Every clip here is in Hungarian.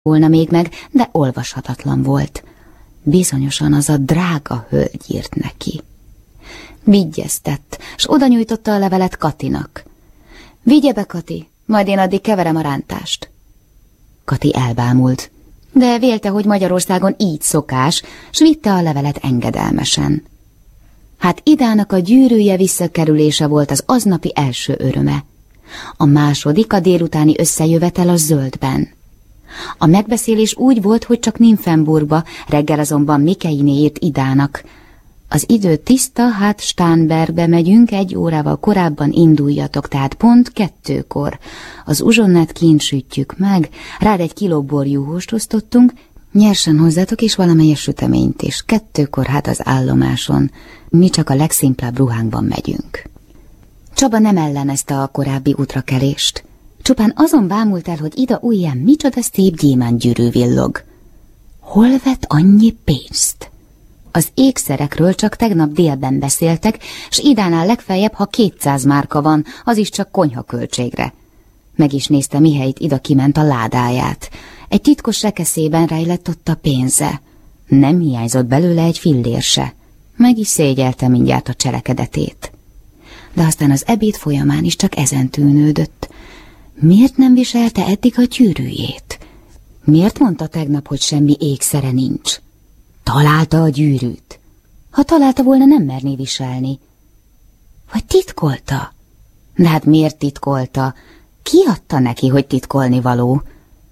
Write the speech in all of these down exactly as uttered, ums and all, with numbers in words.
volna még meg, de olvashatatlan volt. Bizonyosan az a drága hölgy írt neki. Vigyeztett, s oda nyújtotta a levelet Katinak. Vigye be, Kati, majd én addig keverem a rántást. Kati elbámult, de vélte, hogy Magyarországon így szokás, s vitte a levelet engedelmesen. Hát Idának a gyűrűje visszakerülése volt az aznapi első öröme. A második a délutáni összejövetel a Zöldben. A megbeszélés úgy volt, hogy csak Nymphenburgba, reggel azonban Mikeiné írt Idának. Az idő tiszta, hát Stánbergbe megyünk, egy órával korábban induljatok, tehát pont kettőkor. Az uzsonnát kint sütjük meg, rád egy kiló borjúhost osztottunk, nyersen hozzátok és valamelyes süteményt is. Kettőkor hát az állomáson, mi csak a legszimplább ruhánkban megyünk. Csaba nem ellenezte a korábbi útrakelést. Csupán azon bámult el, hogy Ida ujján micsoda szép gyémántgyűrű villog. Hol vett annyi pénzt? Az ékszerekről csak tegnap délben beszéltek, s Idánál legfeljebb, ha kétszáz márka van, az is csak konyhaköltségre. Meg is nézte, mihelyt Ida kiment a ládáját. Egy titkos rekeszében rejlett ott a pénze. Nem hiányzott belőle egy fillér se. Meg is szégyelte mindjárt a cselekedetét. De aztán az ebéd folyamán is csak ezen tűnődött. Miért nem viselte eddig a gyűrűjét? Miért mondta tegnap, hogy semmi ékszere nincs? Találta a gyűrűt. Ha találta volna, nem merné viselni. Vagy titkolta? De hát miért titkolta? Ki adta neki, hogy titkolni való?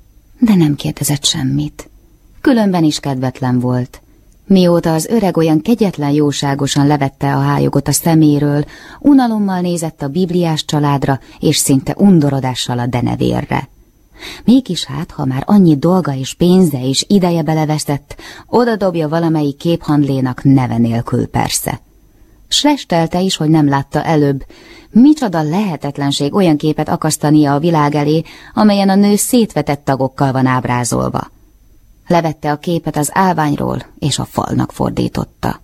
De nem kérdezett semmit. Különben is kedvetlen volt. Mióta az öreg olyan kegyetlen jóságosan levette a hályogot a szeméről, unalommal nézett a bibliás családra, és szinte undorodással a denevérre. Mégis hát, ha már annyi dolga és pénze és ideje belevesztett, oda dobja valamelyik képhandlénak neve nélkül persze. S restelte is, hogy nem látta előbb, micsoda lehetetlenség olyan képet akasztania a világ elé, amelyen a nő szétvetett tagokkal van ábrázolva. Levette a képet az állványról, és a falnak fordította.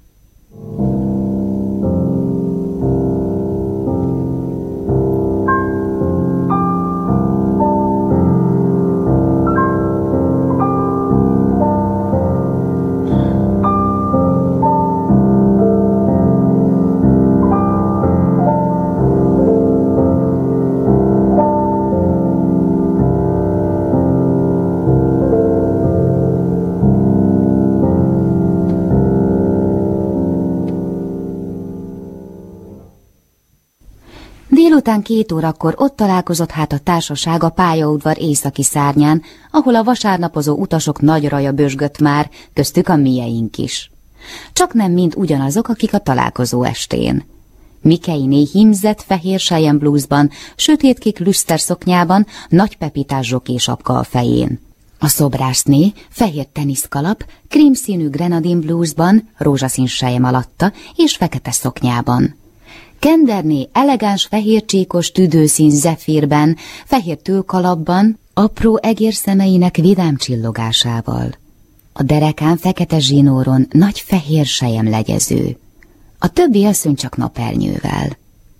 Délután két órakor ott találkozott hát a társaság a pályaudvar északi szárnyán, ahol a vasárnapozó utasok nagy raja bősgött már, köztük a mieink is. Csak nem mind ugyanazok, akik a találkozó estén. Mikeiné hímzett fehér sejem blúzban, sötétkék lüszter szoknyában, nagy pepitás zsokésapka a fején. A szobrászné fehér teniszkalap, krímszínű grenadin blúzban, rózsaszín sejem alatta és fekete szoknyában. Kenderné elegáns fehér csíkos tüdőszín zefírben, fehér tőlkalapban, apró egérszemeinek vidám csillogásával. A derekán fekete zsinóron nagy fehér selyemlegyező. A többi asszony csak napernyővel.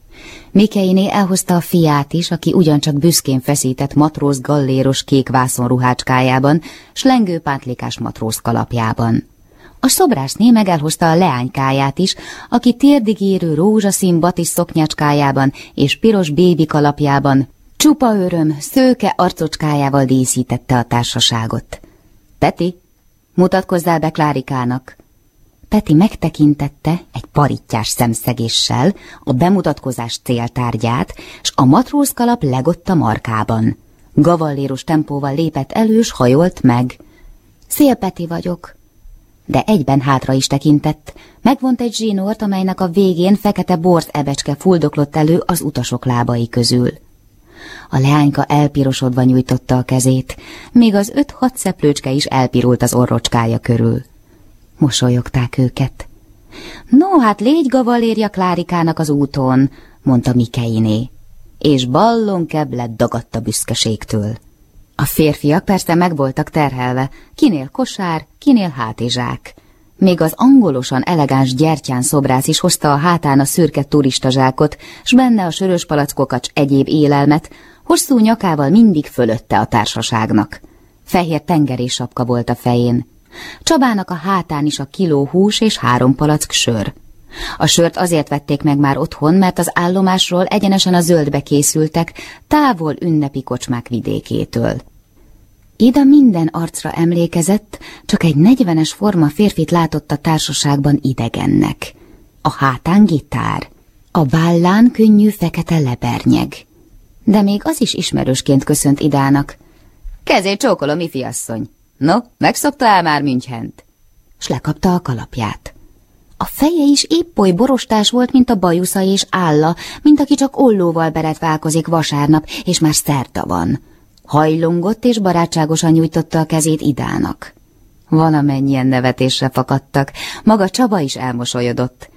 Mikeiné elhozta a fiát is, aki ugyancsak büszkén feszített matróz galléros kék vászonruhácskájában, s lengő pántlikás matróz kalapjában. A szobrászné meg elhozta a leánykáját is, aki térdig érő rózsaszín batis szoknyácskájában és piros bébi kalapjában, csupa öröm, szőke arcocskájával díszítette a társaságot. Peti, mutatkozzál be Klárikának! Peti megtekintette egy parittyás szemszegéssel a bemutatkozás céltárgyát, s a matrózkalap legott a markában. Gavalléros tempóval lépett elő, s hajolt meg. Szél Peti vagyok. De egyben hátra is tekintett, megvont egy zsinort, amelynek a végén fekete borz ebecske fuldoklott elő az utasok lábai közül. A leányka elpirosodva nyújtotta a kezét, míg az öt-hat szeplőcske is elpirult az orrocskája körül. Mosolyogták őket. No, hát légy gavalérja Klárikának az úton, mondta Mikeiné, és ballonkeblet dagadt a büszkeségtől. A férfiak persze meg voltak terhelve, kinél kosár, kinél hátizsák. Még az angolosan elegáns gyertyán szobrász is hozta a hátán a szürke turistazsákot, s benne a sörös palackokat s egyéb élelmet, hosszú nyakával mindig fölötte a társaságnak. Fehér tengeri sapka volt a fején. Csabának a hátán is a kiló hús és három palack sör. A sört azért vették meg már otthon, mert az állomásról egyenesen a zöldbe készültek, távol ünnepi kocsmák vidékétől. Ida minden arcra emlékezett, csak egy negyvenes forma férfit látott a társaságban idegennek. A hátán gitár, a vállán könnyű fekete lebernyeg. De még az is ismerősként köszönt Idának. Kezét csókolom, ifiasszony. No, megszokta el már Münchent? S lekapta a kalapját. A feje is épp oly borostás volt, mint a bajusza és álla, mint aki csak ollóval beretválkozik vasárnap, és már szerda van. Hajlongott és barátságosan nyújtotta a kezét Idának. Valamennyien nevetésre fakadtak, maga Csaba is elmosolyodott.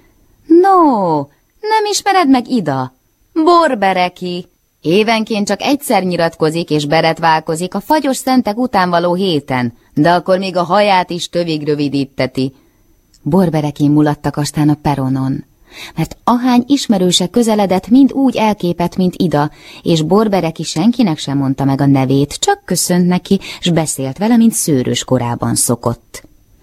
No, nem ismered meg Ida? Borbereki. Évenként csak egyszer nyiratkozik és beretválkozik a fagyos szentek után való héten, de akkor még a haját is tövig rövidíteti. Borberekén mulattak aztán a peronon, mert ahány ismerőse közeledett, mind úgy elképett, mint Ida, és Borbereki senkinek sem mondta meg a nevét, csak köszönt neki, s beszélt vele, mint szőrös korában szokott.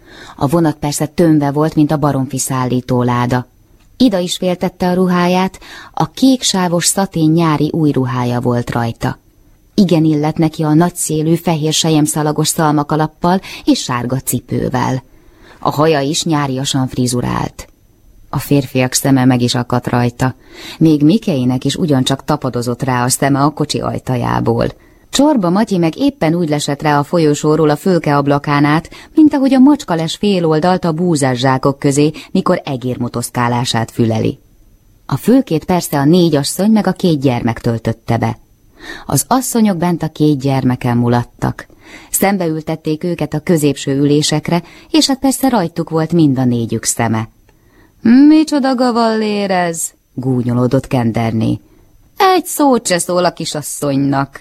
A vonat persze tömve volt, mint a baromfi szállítóláda. Ida is féltette a ruháját, a kéksávos szatén nyári új ruhája volt rajta. Igen illett neki a nagyszélű fehér selyemszalagos szalmakalappal és sárga cipővel. A haja is nyáriasan frizurált. A férfiak szeme meg is akadt rajta. Még Mikeinek is ugyancsak tapadozott rá a szeme a kocsi ajtajából. Csorba Matyi meg éppen úgy lesett rá a folyosóról a fülke ablakán át, mint ahogy a macskales féloldalt a búzás zsákok közé, mikor egér motoszkálását füleli. A fülkét persze a négy asszony meg a két gyermek töltötte be. Az asszonyok bent a két gyermeken mulattak. Szembeültették őket a középső ülésekre, és hát persze rajtuk volt mind a négyük szeme. Micsoda gavallér ez? Gúnyolódott Kenderné. Egy szót se szól a kisasszonynak.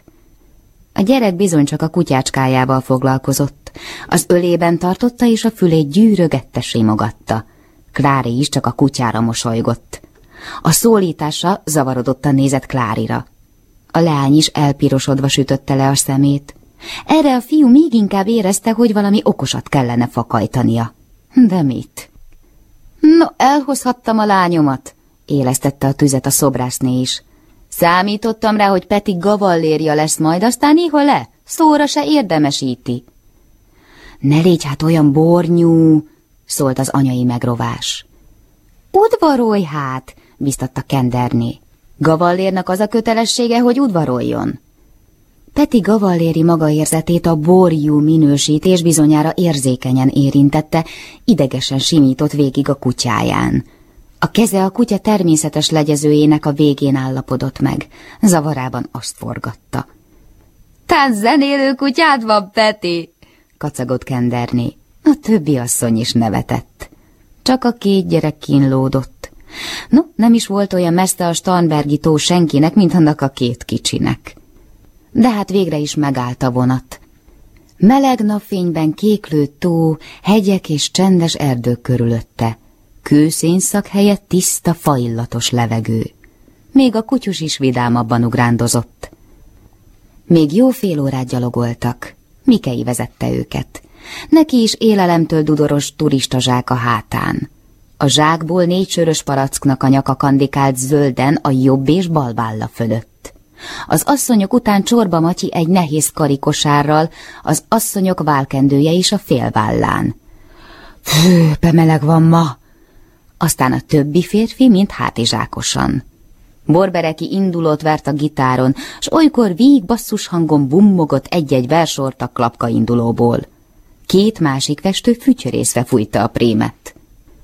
A gyerek bizony csak a kutyácskájával foglalkozott. Az ölében tartotta, és a fülét gyűrögette, simogatta. Klári is csak a kutyára mosolygott. A szólítása zavarodottan nézett Klárira. A leány is elpirosodva sütötte le a szemét. Erre a fiú még inkább érezte, hogy valami okosat kellene fakajtania. De mit? No, elhozhattam a lányomat, élesztette a tüzet a szobrászné is. Számítottam rá, hogy Peti gavallérja lesz majd, aztán iha le, szóra se érdemesíti. Ne légy hát olyan bornyú, szólt az anyai megrovás. Udvarolj hát, biztatta Kenderné. Gavallérnak az a kötelessége, hogy udvaroljon. Peti gavalléri magaérzetét a borjú minősítés bizonyára érzékenyen érintette, idegesen simított végig a kutyáján. A keze a kutya természetes legyezőjének a végén állapodott meg, zavarában azt forgatta. Tán zenélő kutyád van, Peti, kacagott Kenderné. A többi asszony is nevetett. Csak a két gyerek kínlódott. No, nem is volt olyan messze a Starnbergi tó senkinek, mint annak a két kicsinek. De hát végre is megállt a vonat. Meleg napfényben kéklő tó, hegyek és csendes erdők körülötte. Kőszénszak helyett tiszta, faillatos levegő. Még a kutyus is vidámabban ugrándozott. Még jó fél órát gyalogoltak. Mikei vezette őket. Neki is élelemtől dudoros turistazsák a hátán. A zsákból négy sörös palacknak a nyaka kandikált zölden a jobb és bal válla fölött. Az asszonyok után Csorba Matyi egy nehéz karikosárral, az asszonyok válkendője is a félvállán. Fű, bemeleg van ma! Aztán a többi férfi mind hátizsákosan. Borbereki indulót vert a gitáron, s olykor víg basszus hangon bummogott egy-egy versort a klapka indulóból. Két másik festő fütyörészve fújta a prémet.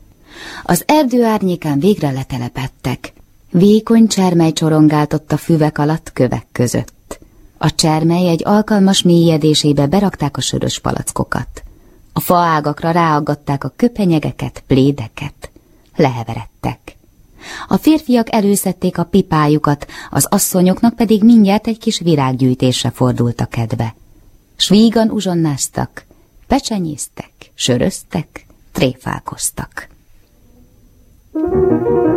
Az erdő árnyékán végre letelepedtek. Vékony csermely csorongáltott a füvek alatt kövek között. A csermely egy alkalmas mélyedésébe berakták a sörös palackokat. A faágakra ráaggatták a köpenyegeket, plédeket. Leheveredtek. A férfiak előszedték a pipájukat, az asszonyoknak pedig mindjárt egy kis virággyűjtésre fordult a kedve. S vígan uzsonnáztak, pecsenyéztek, söröztek, tréfálkoztak. Thank you.